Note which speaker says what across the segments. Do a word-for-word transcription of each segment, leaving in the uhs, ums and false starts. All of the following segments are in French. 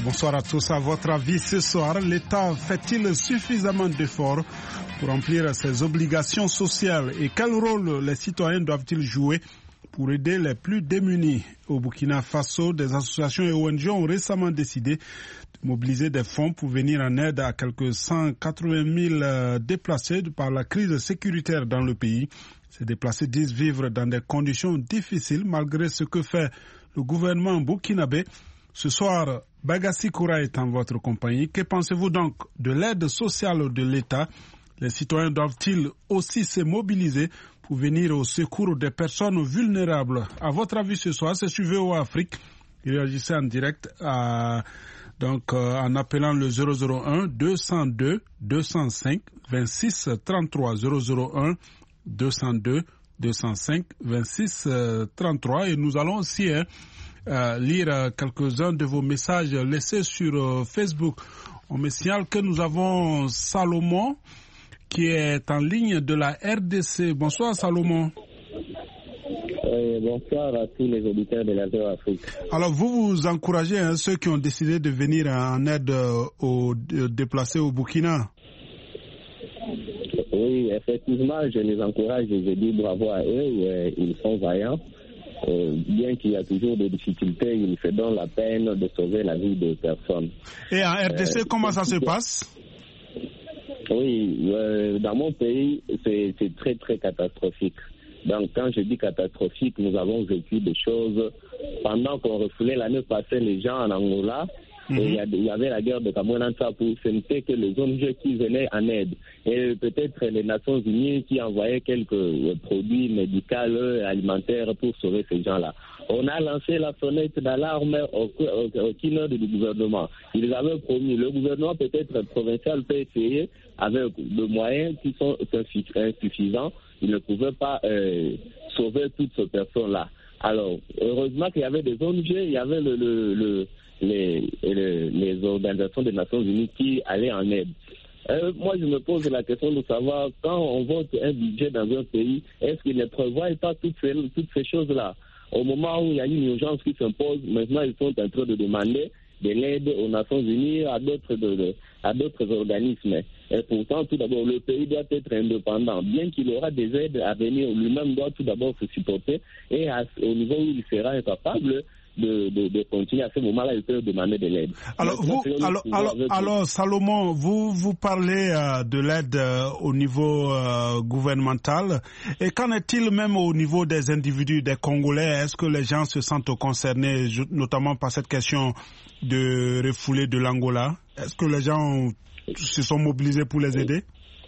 Speaker 1: bonsoir à tous. À votre avis, ce soir, l'État fait-il suffisamment d'efforts pour remplir ses obligations sociales et quel rôle les citoyens doivent-ils jouer pour aider les plus démunis? Au Burkina Faso, des associations et O N G ont récemment décidé de mobiliser des fonds pour venir en aide à quelques cent quatre-vingt mille déplacés par la crise sécuritaire dans le pays. Ces déplacés disent vivre dans des conditions difficiles malgré ce que fait le gouvernement burkinabé. Ce soir, Bagassi Koura est en votre compagnie. Que pensez-vous donc de l'aide sociale de l'État? Les citoyens doivent-ils aussi se mobiliser pour venir au secours des personnes vulnérables? À votre avis ce soir, c'est sur V O A Afrique. Réagissez en direct à, donc, euh, en appelant le zéro zéro un deux zéro deux deux zéro cinq vingt-six trente-trois zéro zéro un deux zéro deux deux zéro cinq vingt-six trente-trois et nous allons aussi hein, euh, lire euh, quelques-uns de vos messages laissés sur euh, Facebook. On me signale que nous avons Salomon qui est en ligne de la R D C. Bonsoir Salomon.
Speaker 2: Euh, bonsoir à tous les auditeurs de la V O A Afrique.
Speaker 1: Alors vous vous encouragez hein, ceux qui ont décidé de venir en aide euh, aux déplacés au Burkina?
Speaker 2: Oui, effectivement, je les encourage et je dis bravo à eux, ils sont vaillants. Euh, bien qu'il y a toujours des difficultés, ils se donnent la peine de sauver la vie des personnes.
Speaker 1: Et en R D C, euh, comment ça se passe?
Speaker 2: Oui, euh, dans mon pays, c'est, c'est très très catastrophique. Donc quand je dis catastrophique, nous avons vécu des choses pendant qu'on refoulait l'année passée les gens en Angola. Mm-hmm. Et il y, y avait la guerre de Cameroun-Ansapou, ce n'était que les O N G qui venaient en aide. Et peut-être les Nations Unies qui envoyaient quelques euh, produits médicaux, alimentaires pour sauver ces gens-là. On a lancé la sonnette d'alarme au, au, au keynote du gouvernement. Ils avaient promis, le gouvernement peut-être provincial peut essayer avec des moyens qui sont insuffisants. Il ne pouvait pas euh, sauver toutes ces personnes-là. Alors, heureusement qu'il y avait des O N G, il y avait le... le, le Les, les, les organisations des Nations Unies qui allaient en aide. Euh, moi, je me pose la question de savoir, quand on vote un budget dans un pays, est-ce qu'il ne prévoit pas toutes ces, toutes ces choses-là? Au moment où il y a une urgence qui s'impose, maintenant, ils sont en train de demander de l'aide aux Nations Unies, à d'autres, de, de, à d'autres organismes. Et pourtant, tout d'abord, le pays doit être indépendant. Bien qu'il aura des aides à venir, lui-même doit tout d'abord se supporter. Et à, au niveau où il sera incapable De, de, de continuer à ce moment-là, ils peuvent demander de l'aide.
Speaker 1: Alors, vous, alors, alors, alors, Salomon, vous, vous parlez euh, de l'aide euh, au niveau euh, gouvernemental. Et qu'en est-il même au niveau des individus, des Congolais? Est-ce que les gens se sentent concernés, notamment par cette question de refoulée de l'Angola? Est-ce que les gens se sont mobilisés pour les aider?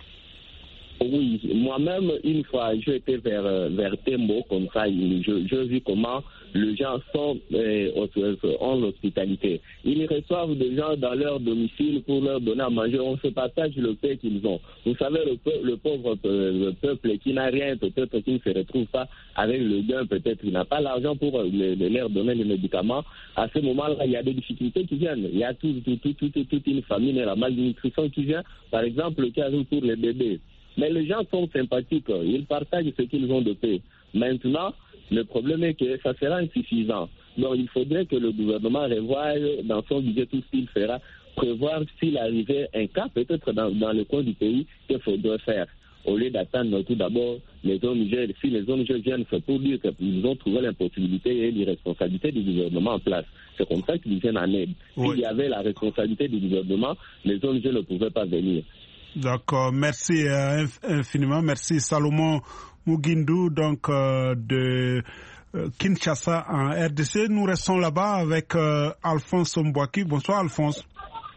Speaker 2: Oui, moi-même, une fois, j'ai été vers, vers Tembo, comme ça, je, je vis comment les gens sont, euh, ont l'hospitalité. Ils reçoivent des gens dans leur domicile pour leur donner à manger. On se partage le pain qu'ils ont. Vous savez, le, peu, le pauvre le peuple qui n'a rien, peut-être qui ne se retrouve pas avec le gain, peut-être il n'a pas l'argent pour le, le, leur donner les médicaments. À ce moment-là, il y a des difficultés qui viennent. Il y a tout, tout, tout, tout, tout, toute une famine et la malnutrition qui vient. Par exemple, le cas pour les bébés. Mais les gens sont sympathiques, ils partagent ce qu'ils ont de paix. Maintenant, le problème est que ça sera insuffisant. Donc il faudrait que le gouvernement revoie dans son budget tout ce qu'il fera, prévoir s'il arrivait un cas peut-être dans, dans le coin du pays qu'il faudrait faire. Au lieu d'attendre tout d'abord les O N G, si les O N G viennent, c'est pour dire qu'ils ont trouvé l'impossibilité et l'irresponsabilité du gouvernement en place. C'est comme ça qu'ils viennent en aide. Oui. S'il y avait la responsabilité du gouvernement, les O N G ne pouvaient pas venir.
Speaker 1: D'accord, merci euh, infiniment, merci Salomon Mugindu, donc euh, de euh, Kinshasa en R D C. Nous restons là-bas avec euh, Alphonse Mbouaki. Bonsoir Alphonse.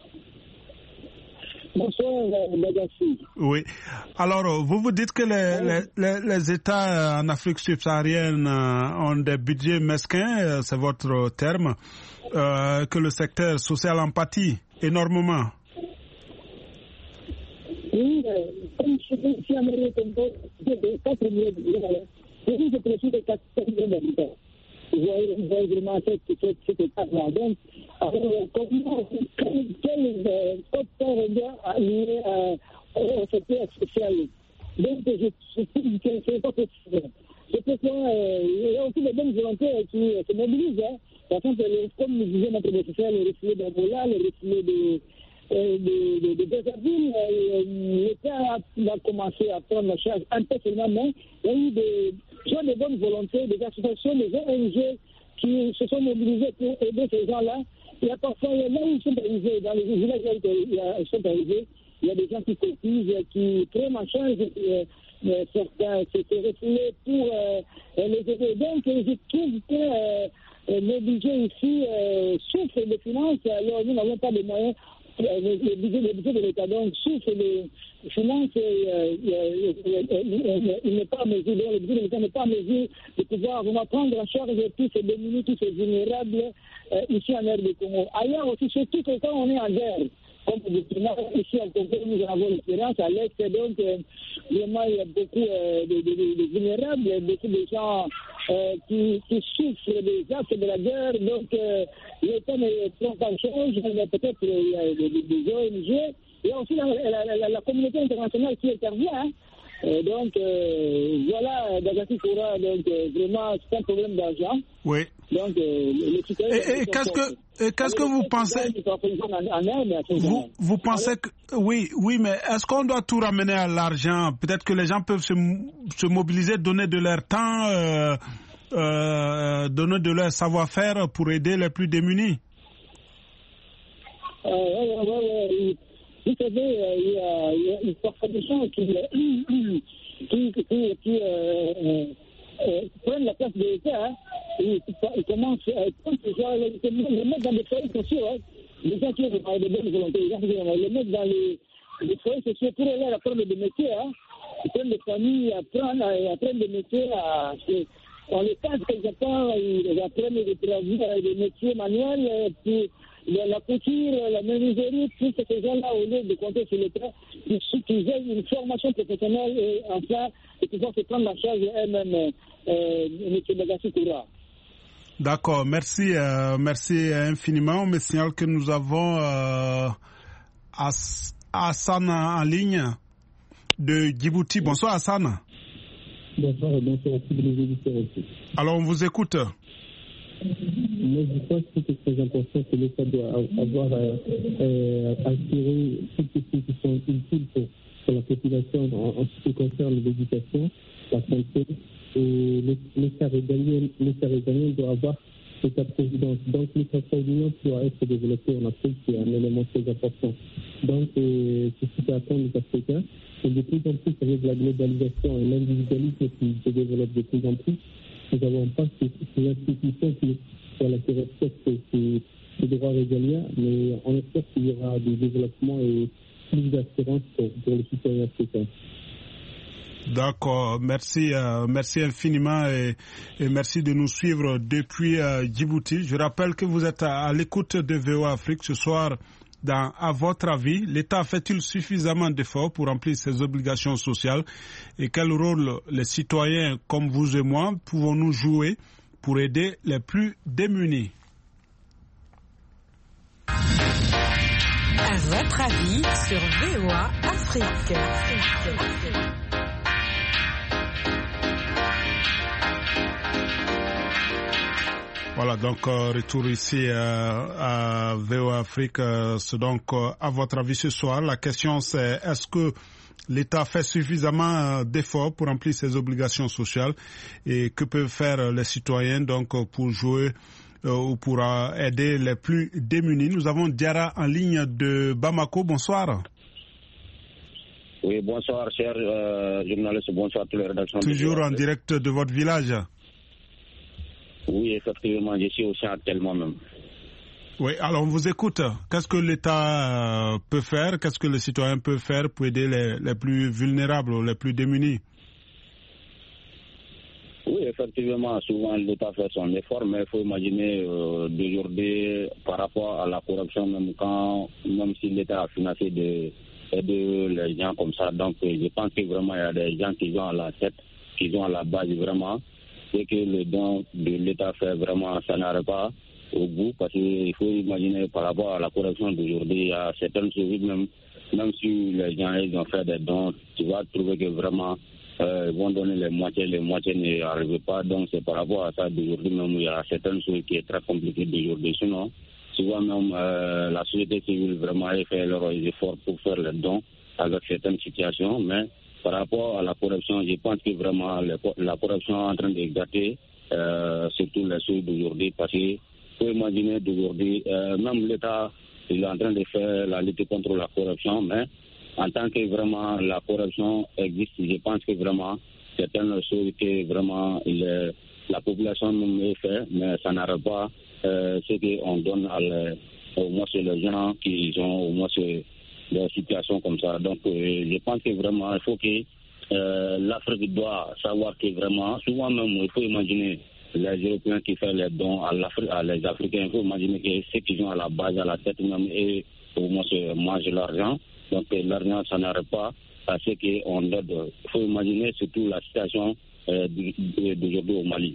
Speaker 3: Bonsoir Bagassi.
Speaker 1: Oui. Alors, vous vous dites que les, oui. les, les, les États en Afrique subsaharienne ont des budgets mesquins, c'est votre terme, euh, que le secteur social en pâtit énormément.
Speaker 3: Oui, comme je suis américain, de quatre millions d'habitants, je précise de quatre millions d'habitants. Vous voyez vraiment cet état-là. Donc, comment, quel facteur doit lier au secteur social? Donc, je trouve que ce n'est pas possible. C'est pourquoi il y a aussi des bonnes volontés qui se mobilisent. Par contre, comme nous disait notre professeur, le reflet d'Angola, le reflet de de, de, de Brazzaville, l'État va commencer à prendre la charge un peu seulement, mais il y a eu des gens de bonne volonté, des associations, des O N G qui se sont mobilisés pour aider ces gens-là. Il y a parfois, là où ils sont arrivés, dans les villages où ils sont arrivés, il y a des gens qui cotisent, qui prennent en charge euh, euh, certains, ces reflets pour euh, les aider. Donc, je trouve que euh, le budget ici euh, souffre de finances, alors nous n'avons pas de moyens. Le budget, le budget de l'État donc souffre de finances, euh, euh, euh, il n'est pas en mesure, le budget de l'État n'est pas en mesure de pouvoir vraiment prendre en charge tous ces démunis, tous ces vulnérables euh, ici en R D Congo. Ailleurs aussi, surtout que quand on est en guerre, comme pour Burkina, ici en Congo, nous avons l'expérience à l'Est, donc euh, vraiment il y a beaucoup euh, de, de, de, de vulnérables, beaucoup de gens euh, qui, qui souffrent des actes de la guerre, donc euh, l'État ne prend pas en charge, mais peut-être il y a des, des O N G, il y a aussi la, la, la, la communauté internationale qui intervient. Hein. Euh, donc euh, voilà, Dagati Koura, donc euh, vraiment c'est un problème d'argent.
Speaker 1: Oui.
Speaker 3: Donc euh, le citoyen.
Speaker 1: Et, et qu'est-ce que et qu'est-ce que vous pensez Vous vous pensez que oui oui mais est-ce qu'on doit tout ramener à l'argent? Peut-être que les gens peuvent se, se mobiliser, donner de leur temps, euh, euh, donner de leur savoir-faire pour aider les plus démunis.
Speaker 3: Euh, ouais, ouais, ouais. Vous savez, il y a, il y a une parfois des gens qui, qui, qui, qui euh, euh, prennent la place de l'État, hein, et ils commencent à prendre ces gens, les mettre dans des foyers sociaux, hein, les gens qui ont de bonne volonté, les gens qui ont les mettre dans les, les foyers sociaux pour aller apprendre des métiers, hein, ils prennent des familles, apprendre, apprendre des métiers, à, on les cadre quelque part, ils apprennent des travaux, des métiers manuels, puis la couture, la menuiserie, tous ces gens-là, au lieu de compter sur l'État, ils aient une formation professionnelle et enfin, et pouvoir se prendre en charge eux-mêmes, M. Dagati Koura.
Speaker 1: D'accord, merci, euh, merci infiniment. On me signale que nous avons euh, As- Hassan en ligne de Djibouti. Bonsoir Hassan.
Speaker 4: Bonsoir et bonsoir à tous les auditeurs aussi.
Speaker 1: Alors on vous écoute.
Speaker 4: Moi, je pense que c'est très important que l'État doit avoir euh, euh, assuré toutes les choses qui sont utiles pour, pour la population en, en ce qui concerne l'éducation, la santé. Et l'État régalien, l'État régalien doit avoir l'État-présidence. Donc, l'État-présidence doit être développé en Afrique, c'est un élément très important. Donc, euh, c'est ce qu'attendent les Africains. Et de plus en plus, avec la globalisation et l'individualisme qui se développe de plus en plus, nous n'avons pas ces, ces institutions qui, voilà, qui respectent ces, ces droits régaliens, mais on espère qu'il y aura des développements et plus d'assurance pour, pour les citoyens africains.
Speaker 1: D'accord, merci, euh, merci infiniment et, et merci de nous suivre depuis euh, Djibouti. Je rappelle que vous êtes à, à l'écoute de V O A Afrique ce soir. Dans, à votre avis, l'État fait-il suffisamment d'efforts pour remplir ses obligations sociales et quel rôle les citoyens comme vous et moi pouvons-nous jouer pour aider les plus démunis?
Speaker 5: À votre avis sur V O A Afrique.
Speaker 1: Voilà, donc euh, retour ici euh, à V O A Afrique. Euh, c'est donc, euh, à votre avis ce soir, la question c'est est-ce que l'État fait suffisamment euh, d'efforts pour remplir ses obligations sociales et que peuvent faire les citoyens donc pour jouer euh, ou pour euh, aider les plus démunis? Nous avons Diarra en ligne de Bamako. Bonsoir.
Speaker 2: Oui, bonsoir, cher euh, journaliste. Bonsoir à tous les rédactions.
Speaker 1: Toujours en direct de votre village.
Speaker 2: Oui, effectivement, je suis aussi actuellement même.
Speaker 1: Oui, alors on vous écoute. Qu'est-ce que l'État peut faire? Qu'est-ce que les citoyens peuvent faire pour aider les, les plus vulnérables, les plus démunis?
Speaker 2: Oui, effectivement, souvent l'État fait son effort, mais il faut imaginer euh, d'aujourd'hui par rapport à la corruption, même quand, même si l'État a financé de aider les gens comme ça. Donc, je pense que vraiment il y a des gens qui sont à la tête, qui sont à la base vraiment. C'est que le don de l'État fait vraiment, ça n'arrive pas au bout, parce qu'il faut imaginer par rapport à la corruption d'aujourd'hui, il y a certaines choses, même, même si les gens ils ont fait des dons, tu vas trouver que vraiment euh, vont donner les moitiés, les moitiés n'y arrivent pas. Donc c'est par rapport à ça d'aujourd'hui même, il y a certaines choses qui est très compliquées d'aujourd'hui. Sinon, souvent même euh, la société civile vraiment a fait leurs efforts pour faire les dons avec certaines situations, mais par rapport à la corruption, je pense que vraiment la, la corruption est en train de gâter euh, surtout les choses d'aujourd'hui, parce que vous pouvez imaginer d'aujourd'hui, euh, même l'État il est en train de faire la lutte contre la corruption, mais en tant que vraiment la corruption existe, je pense que vraiment certaines choses que vraiment il, la population nous fait, mais ça n'arrive pas euh, ce qu'on donne à les, au moins sur les gens qui ont au moins sur des situations comme ça. Donc euh, je pense que vraiment il faut que euh, l'Afrique doit savoir que vraiment, souvent même il faut imaginer les Européens qui font les dons à, à les Africains, il faut imaginer que ceux qui sont à la base, à la tête même, et au moins se mangent l'argent. Donc l'argent, ça n'arrive pas à ce qu'on aide. Il faut imaginer surtout la situation euh, d'aujourd'hui au Mali.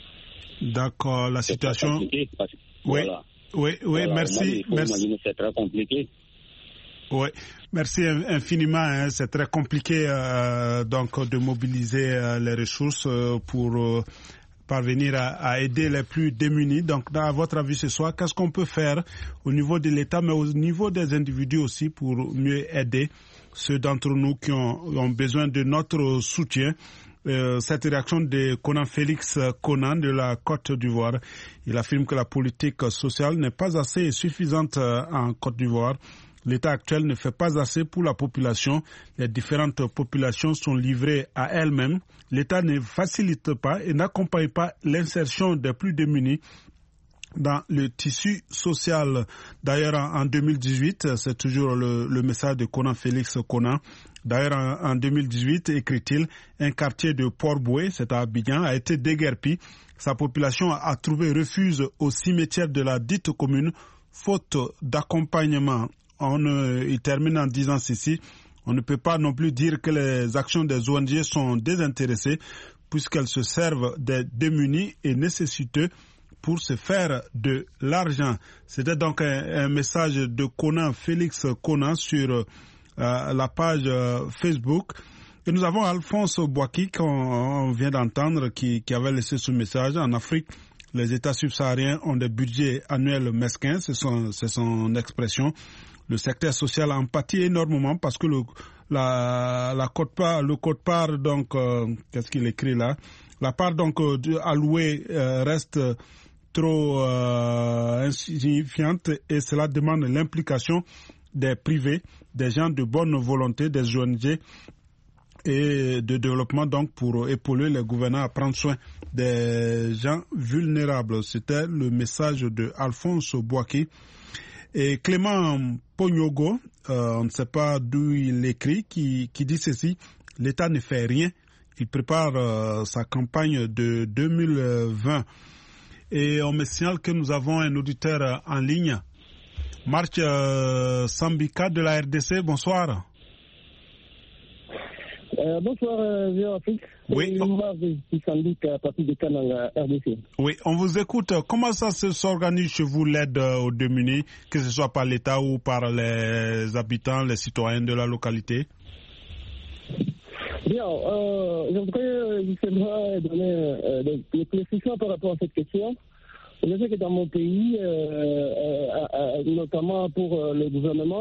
Speaker 1: D'accord, la situation...
Speaker 2: Parce,
Speaker 1: oui,
Speaker 2: voilà.
Speaker 1: oui, oui,
Speaker 2: voilà,
Speaker 1: merci.
Speaker 2: Mali, il faut
Speaker 1: merci.
Speaker 2: imaginer c'est très compliqué.
Speaker 1: Oui, merci infiniment. Hein. C'est très compliqué euh, donc de mobiliser euh, les ressources euh, pour... Euh, parvenir à, à aider les plus démunis. Donc, à votre avis ce soir, qu'est-ce qu'on peut faire au niveau de l'État, mais au niveau des individus aussi pour mieux aider ceux d'entre nous qui ont, ont besoin de notre soutien? Euh, cette réaction de Conan Félix Conan de la Côte d'Ivoire, il affirme que la politique sociale n'est pas assez suffisante en Côte d'Ivoire. L'État actuel ne fait pas assez pour la population. Les différentes populations sont livrées à elles-mêmes. L'État ne facilite pas et n'accompagne pas l'insertion des plus démunis dans le tissu social. D'ailleurs, en deux mille dix-huit, c'est toujours le, le message de Conan Félix Conan. D'ailleurs, en, en deux mille dix-huit, écrit-il, un quartier de Port-Boué, c'est à Abidjan, a été déguerpi. Sa population a trouvé refuge au cimetière de la dite commune, faute d'accompagnement. On, euh, il termine en disant ceci: on ne peut pas non plus dire que les actions des O N G sont désintéressées, puisqu'elles se servent des démunis et nécessiteux pour se faire de l'argent. C'était donc un, un message de Conan Félix Conan sur euh, la page euh, Facebook. Et nous avons Alphonse Boaki, qu'on vient d'entendre, qui, qui avait laissé ce message. En Afrique, les États subsahariens ont des budgets annuels mesquins, c'est son, c'est son expression. Le secteur social en pâtit énormément parce que le, la, la quote-part, le quote-part, donc, euh, qu'est-ce qu'il écrit là? La part donc euh, allouée euh, reste trop euh, insignifiante et cela demande l'implication des privés, des gens de bonne volonté, des O N G et de développement donc pour épauler les gouvernants à prendre soin des gens vulnérables. C'était le message de Alphonse Boaki. Et Clément Pognogo, euh, on ne sait pas d'où il écrit, qui, qui dit ceci: l'État ne fait rien, il prépare euh, sa campagne de deux mille vingt. Et on me signale que nous avons un auditeur en ligne, Marc euh, Sambika de la R D C, bonsoir.
Speaker 3: Euh, bonsoir, euh, Vieux Afrique.
Speaker 1: Oui. Oui, on vous écoute. Comment ça s'organise chez vous, l'aide aux démunis, que ce soit par l'État ou par les habitants, les citoyens de la localité?
Speaker 3: Bien, euh, je voudrais justement donner euh, des, des précisions par rapport à cette question. Je sais que dans mon pays, euh, euh, notamment pour euh, le gouvernement,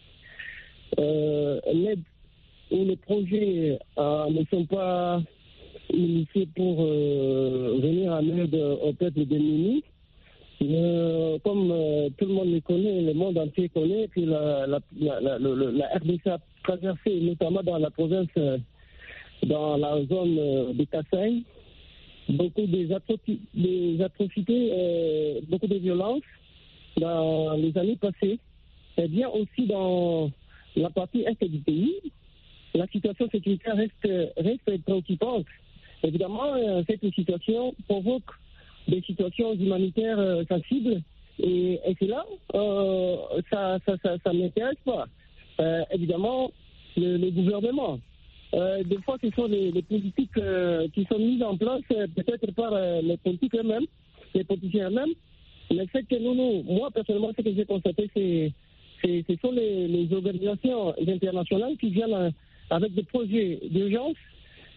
Speaker 3: euh, l'aide où les projets euh, ne sont pas initiés pour euh, venir en aide au peuple démuni. Euh, comme euh, tout le monde le connaît, le monde entier connaît, puis la, la, la, la, la, la R D C a traversé, notamment dans la province, euh, dans la zone euh, de Kassai, beaucoup des, atroci des atrocités, euh, beaucoup de violences dans les années passées. Et bien aussi dans la partie est du pays, la situation sécuritaire reste, reste préoccupante. Évidemment, euh, cette situation provoque des situations humanitaires euh, sensibles et, et c'est là, euh, ça ça, ça, ça m'intéresse pas. Euh, évidemment, le, le gouvernement, euh, des fois ce sont les, les politiques euh, qui sont mises en place euh, peut-être par euh, les politiques eux-mêmes, les politiciens eux-mêmes, mais ce que nous, nous, moi personnellement, ce que j'ai constaté, c'est, c'est ce sont les, les organisations internationales qui viennent euh, avec des projets d'urgence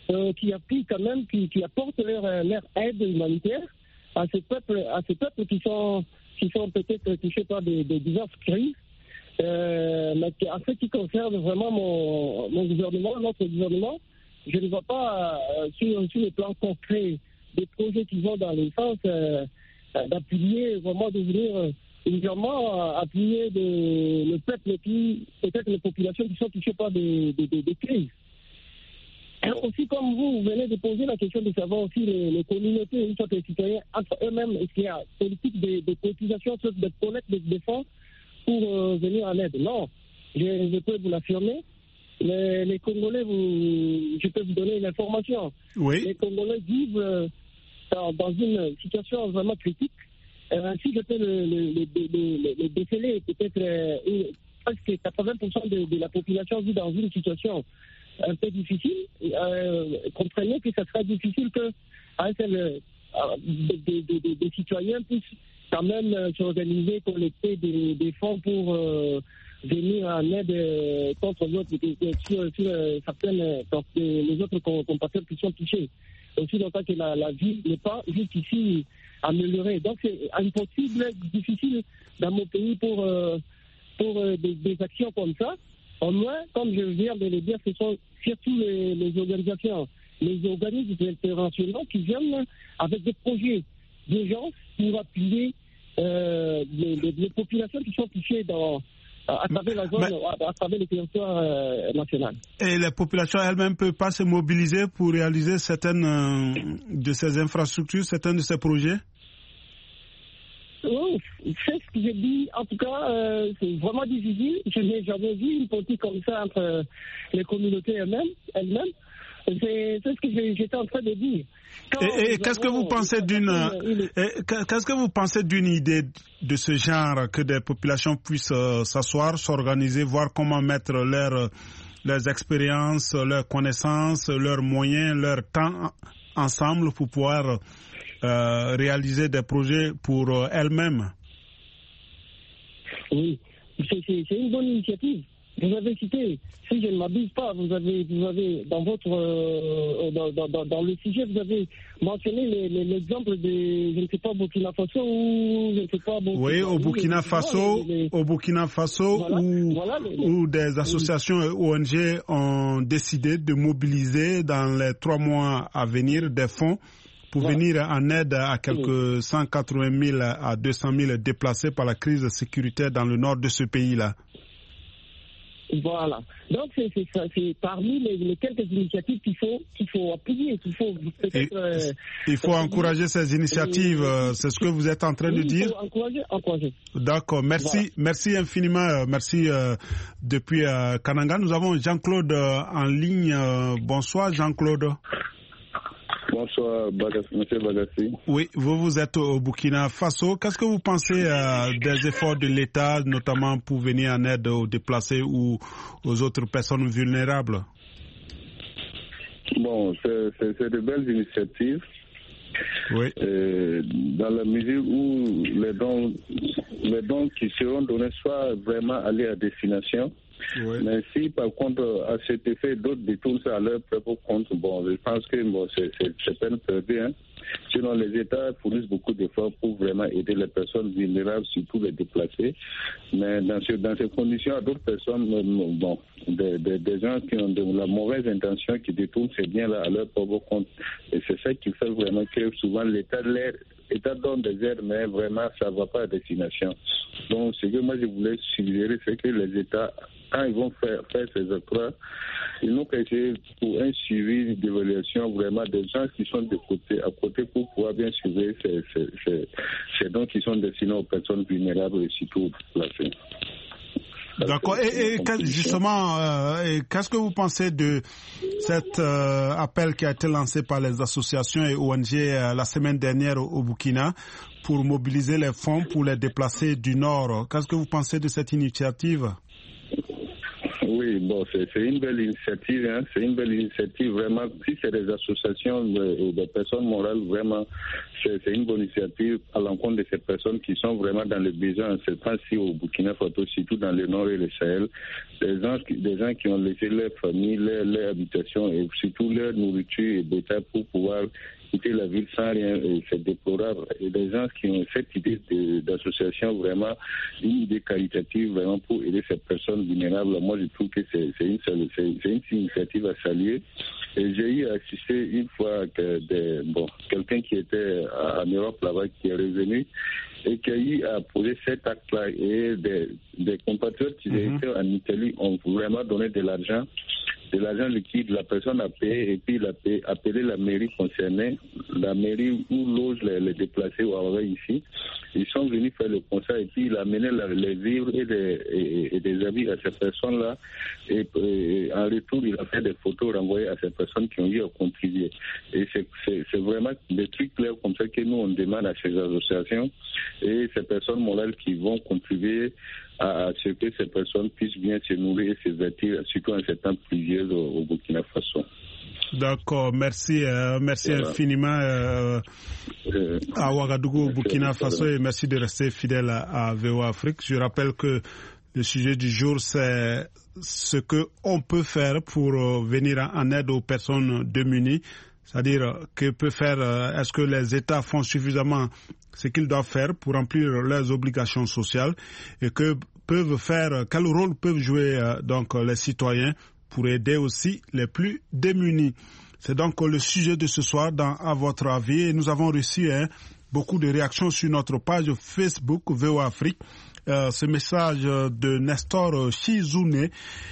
Speaker 3: euh, qui appuient quand même, qui, qui apportent leur, leur aide humanitaire à ces peuples, à ces peuples qui sont, qui sont peut-être touchés par des, des diverses crises. Euh, mais en ce qui concerne vraiment mon, mon gouvernement, notre gouvernement, je ne vois pas euh, sur, sur le plan concret des projets qui vont dans le sens euh, d'appuyer, vraiment de venir euh, évidemment appuyer de, le peuple qui, peut-être les populations qui sont touchées par des, des, des, des crises. Et aussi, comme vous, vous venez de poser la question de savoir aussi les, les communautés, une sorte de citoyens, entre eux-mêmes, est-ce qu'il y a politique de, de cotisation, de collecte de, de fonds pour euh, venir en aide. Non, je, je peux vous l'affirmer. Les, les Congolais, vous, je peux vous donner une information.
Speaker 1: Oui. Les
Speaker 3: Congolais vivent euh, dans, dans une situation vraiment critique. Euh, si je peux le, le, le, le, le déceler, peut-être euh, presque quatre-vingts pour cent de, de la population vit dans une situation un peu difficile. Euh, comprenez que ça sera difficile que un seul, euh, des, des, des, des citoyens puissent quand même euh, s'organiser, collecter des, des fonds pour euh, venir en aide euh, contre l'autre, sur, sur euh, certaines, euh, les autres compatriotes qui sont touchés. Aussi longtemps que la, la vie n'est pas jusqu'ici améliorée. Donc c'est impossible, difficile dans mon pays pour, euh, pour euh, des, des actions comme ça. Au moins, comme je viens de le dire, ce sont surtout les, les organisations, les organismes internationaux qui viennent avec des projets d'urgence pour appuyer euh, les, les, les populations qui sont touchées dans, à travers la zone, Mais, à, à travers le territoire euh, national. Et
Speaker 1: les populations elles-mêmes ne peuvent pas se mobiliser pour réaliser certaines euh, de ces infrastructures, certains de ces projets?
Speaker 3: Oui, c'est ce que j'ai dit. En tout cas, euh, c'est vraiment difficile. Je n'ai jamais vu une politique comme ça entre les communautés elles-mêmes. elles-mêmes. C'est, c'est ce que j'étais en train de dire.
Speaker 1: Quand et, et qu'est-ce que vous pensez d'une, une... qu'est-ce que vous pensez d'une idée de ce genre, que des populations puissent euh, s'asseoir, s'organiser, voir comment mettre leurs leurs expériences, leurs connaissances, leurs moyens, leur temps ensemble pour pouvoir euh, réaliser des projets pour euh, elles-mêmes?
Speaker 3: Oui, c'est, c'est, c'est une bonne initiative. Vous avez cité, si je ne m'abuse pas, vous avez, vous avez dans votre, euh, dans, dans, dans le sujet, vous avez mentionné les, les, l'exemple de, je ne sais pas, Burkina Faso ou je ne sais pas. Burkina,
Speaker 1: oui, au Burkina Faso, les, les, au Burkina Faso, voilà, où, voilà, les, les, où des associations oui. O N G ont décidé de mobiliser dans les trois mois à venir des fonds pour voilà. venir en aide à quelques oui. cent quatre-vingt mille à deux cent mille déplacés par la crise sécuritaire dans le nord de ce pays-là.
Speaker 3: Voilà. Donc, c'est, c'est, c'est parmi les, les quelques initiatives qu'il faut, qu'il faut appuyer, qu'il faut peut-être... Euh,
Speaker 1: il faut encourager ces initiatives, euh, c'est ce que vous êtes en train
Speaker 3: oui,
Speaker 1: de dire?
Speaker 3: Il faut encourager, encourager.
Speaker 1: D'accord, merci, voilà. merci infiniment, euh, merci euh, depuis euh, Kananga. Nous avons Jean-Claude euh, en ligne. Euh, bonsoir Jean-Claude.
Speaker 2: Bonsoir, M. Bagassi.
Speaker 1: Oui, vous, vous êtes au Burkina Faso. Qu'est-ce que vous pensez euh, des efforts de l'État, notamment pour venir en aide aux déplacés ou aux autres personnes vulnérables?
Speaker 2: Bon, c'est, c'est, c'est de belles initiatives.
Speaker 1: Oui.
Speaker 2: Euh, dans la mesure où les dons, les dons qui seront donnés soient vraiment allés à destination. Oui. Mais si par contre à cet effet d'autres détournent ça à leur propre compte, bon, je pense que bon, c'est, c'est, c'est peine perdue. Hein. Sinon, les États fournissent beaucoup d'efforts pour vraiment aider les personnes vulnérables, surtout les déplacés. Mais dans, ce, dans ces conditions, d'autres personnes, bon, des, des, des gens qui ont de la mauvaise intention, qui détournent ces biens-là à leur propre compte. Et c'est ça qui fait vraiment que souvent l'État l'air. L'État donne des aides, mais vraiment, ça ne va pas à destination. Donc, ce que moi, je voulais suggérer, c'est que les États, quand ils vont faire, faire ces octrois, ils n'ont qu'à essayer pour un suivi d'évaluation vraiment des gens qui sont de côté, à côté pour pouvoir bien suivre ces, ces, ces, ces dons qui sont destinés aux personnes vulnérables et surtout placées.
Speaker 1: D'accord. Et, et justement, euh, et qu'est-ce que vous pensez de cet euh, appel qui a été lancé par les associations et O N G euh, la semaine dernière au, au Burkina pour mobiliser les fonds pour les déplacés du Nord? Qu'est-ce que vous pensez de cette initiative?
Speaker 2: Oui, bon, c'est, c'est une belle initiative, hein, c'est une belle initiative vraiment. Si c'est des associations et des personnes morales, vraiment, c'est, c'est une bonne initiative à l'encontre de ces personnes qui sont vraiment dans le besoin en ce temps-ci au Burkina Faso, surtout dans le nord et le Sahel. Des gens, des gens qui ont laissé leur famille, leur, leur habitation et surtout leur nourriture et bétail pour pouvoir quitter la ville sans rien, et c'est déplorable. Et des gens qui ont cette idée de, d'association, vraiment une idée qualitative vraiment pour aider ces personnes vulnérables, moi je trouve que c'est, c'est, une, c'est, c'est une initiative à saluer. Et j'ai eu assisté une fois que des, bon, quelqu'un qui était en Europe là-bas, qui est revenu et qui a eu à poser cet acte-là, et des, des compatriotes qui mm-hmm. étaient en Italie ont vraiment donné de l'argent. De l'argent liquide, la personne a payé et puis il a payé, appelé la mairie concernée, la mairie où logent les, les déplacés ou Ouaoué ici. Ils sont venus faire le constat et puis il a amené la, les vivres et des, et, et des habits à ces personnes-là. Et, et en retour, il a fait des photos renvoyées à ces personnes qui ont eu à contribuer. Et c'est, c'est, c'est vraiment des trucs clairs comme ça que nous on demande à ces associations et ces personnes morales qui vont contribuer à, à ce que ces personnes puissent bien se nourrir et se vêtir, surtout en ces temps pluvieux au, au Burkina Faso.
Speaker 1: D'accord, merci, euh, merci voilà. infiniment euh, euh, à Ouagadougou, au Burkina Faso, et merci de rester fidèle à, à V O A Afrique. Je rappelle que le sujet du jour, c'est ce qu'on peut faire pour euh, venir en aide aux personnes démunies. C'est-à-dire, que peut faire, euh, est-ce que les États font suffisamment ce qu'ils doivent faire pour remplir leurs obligations sociales, et que peuvent faire, quel rôle peuvent jouer euh, donc les citoyens pour aider aussi les plus démunis. C'est donc le sujet de ce soir dans À votre avis, et nous avons reçu hein, beaucoup de réactions sur notre page Facebook V O A Afrique. Euh, ce message de Nestor Chizouné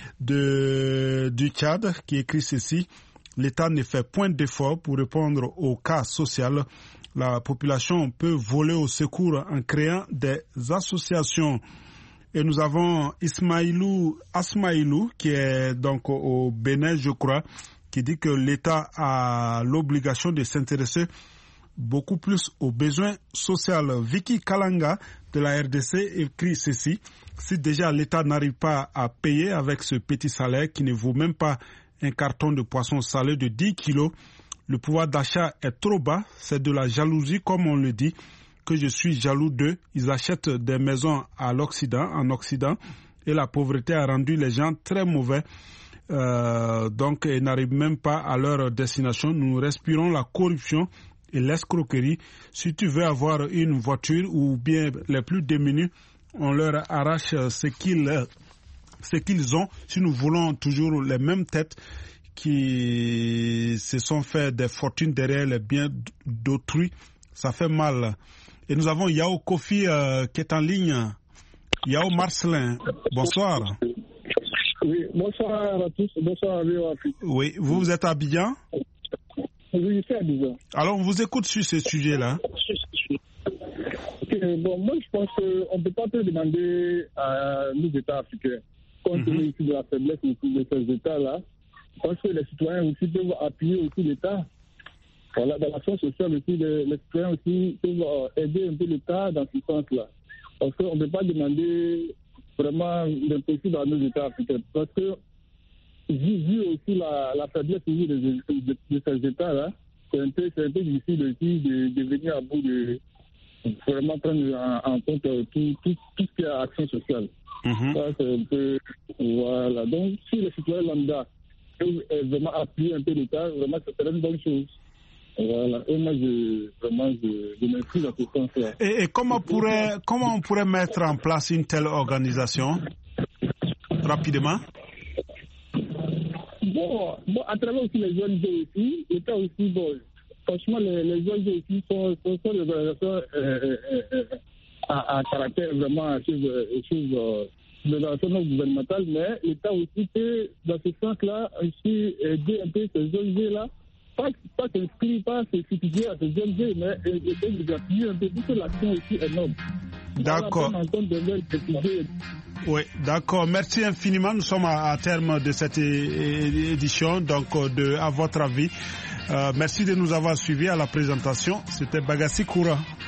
Speaker 1: de, du Tchad qui écrit ceci: l'État ne fait point d'effort pour répondre au cas social. La population peut voler au secours en créant des associations. Et nous avons Ismaïlou Asmaïlou, qui est donc au Bénin, je crois, qui dit que l'État a l'obligation de s'intéresser beaucoup plus aux besoins sociaux. Vicky Kalanga de la R D C écrit ceci: si déjà l'État n'arrive pas à payer avec ce petit salaire qui ne vaut même pas un carton de poisson salé de dix kilos, le pouvoir d'achat est trop bas, c'est de la jalousie comme on le dit, que je suis jaloux d'eux. Ils achètent des maisons à l'Occident, en Occident, et la pauvreté a rendu les gens très mauvais. Euh, donc, ils n'arrivent même pas à leur destination. Nous respirons la corruption et l'escroquerie. Si tu veux avoir une voiture ou bien les plus démunis, on leur arrache ce qu'ils, ce qu'ils ont. Si nous voulons toujours les mêmes têtes qui se sont fait des fortunes derrière les biens d'autrui, ça fait mal. Et nous avons Yao Kofi euh, qui est en ligne. Yao Marcelin, bonsoir.
Speaker 3: Oui, bonsoir à tous. Bonsoir à V O A Afrique.
Speaker 1: Oui, vous, vous êtes à Abidjan?
Speaker 3: Oui, je suis à Abidjan.
Speaker 1: Alors, on vous écoute sur ce sujet-là.
Speaker 3: Okay, bon, moi, je pense qu'on ne peut pas te demander à nos États africains, compte tenu mm-hmm. de la faiblesse de ces États-là, parce que les citoyens aussi peuvent appuyer aussi l'État. Voilà, dans l'action sociale aussi, les, les citoyens aussi peuvent aider un peu l'État dans ce sens-là. Parce qu'on ne peut pas demander vraiment l'impossible à nos États africains. Parce que, vu, vu aussi la, la faiblesse de, de, de, de ces États-là, c'est un peu, c'est un peu difficile aussi de, de venir à bout de vraiment prendre en, en compte tout, tout, tout ce qui est action sociale. Mm-hmm. Ça, c'est un peu, voilà. Donc, si les citoyens lambda peuvent vraiment appuyer un peu l'État, vraiment, c'est une bonne chose. Voilà. Et moi, je, vraiment, je, je m'inscris dans ce sens-là.
Speaker 1: Et, et comment, pourrait, comment on pourrait mettre en place une telle organisation rapidement? Bon,
Speaker 3: bon, à travers aussi les O N G aussi, l'État aussi, bon, franchement, les, les O N G aussi sont, sont, sont des organisations euh, euh, à, à caractère vraiment chose, chose, euh, de l'organisation non gouvernementale, mais l'État aussi peut, dans ce sens-là, aussi aider un peu ces O N G-là. Pas, pas s'inscrire, pas se substituer à ces O N G, mais aider les appuyer un peu, parce que l'action aussi est énorme.
Speaker 1: D'accord. Oui, d'accord. Merci infiniment. Nous sommes à, à terme de cette é- édition, donc de À votre avis. Euh, merci de nous avoir suivis à la présentation. C'était Bagassi Koura.